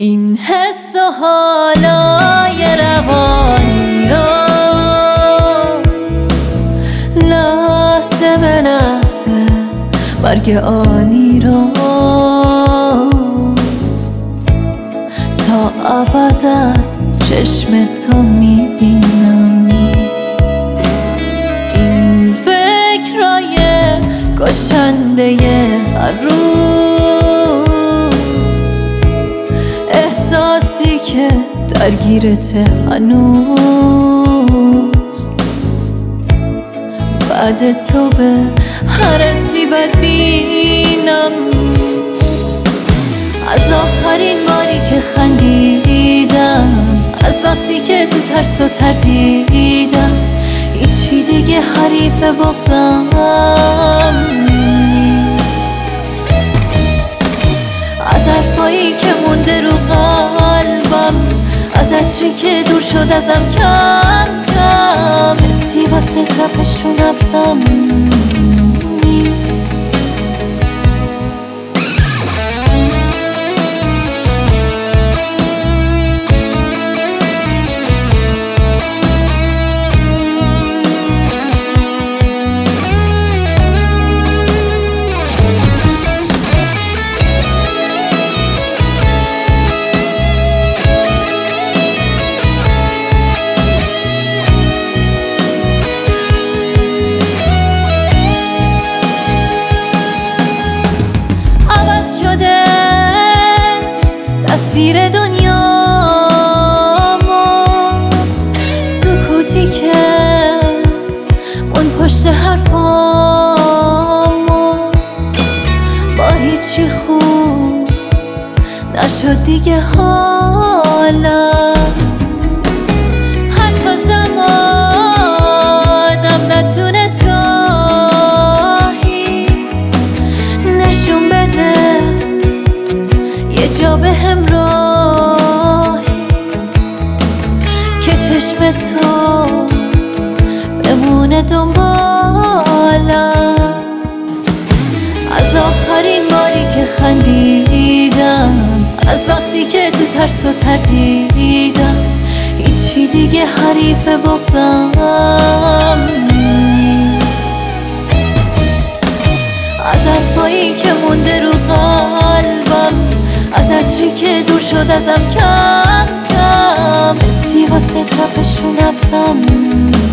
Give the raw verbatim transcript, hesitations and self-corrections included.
این حس و حالای روانی رو لحظه به لحظه برگ آنی رو تا ابد از چشم تو میبینم. این فکرای کشنده هر روز، احساسی که درگیرت هنوز، بعد تو به هر سیبت بینم. از آخرین باری که خندیدم، از وقتی که تو ترس و تردیدم، هیچی دیگه حریف بغضم نیست. از حرفایی که مونده رو قلبم، از عطری که دور شد ازم کم کم، حسی واسه تپش رو نبضم نیست. تصویر دنیامو، سکوتی که اون پشت حرفامو، با هیچی خوب نشد دیگه حالا. حتی زمانم نتونست گاهی نشون بده یه جا به همراهی که چشم تو بمونه دنبالم. از آخرین باری که خندیدم، از وقتی که تو ترس و تردیدم، هیچی دیگه حریف بغضم نیست. از حرفایی که مونده رو قلبم، از عطری که دور شد ازم کم کم، حسی واسه تپش رو نبضم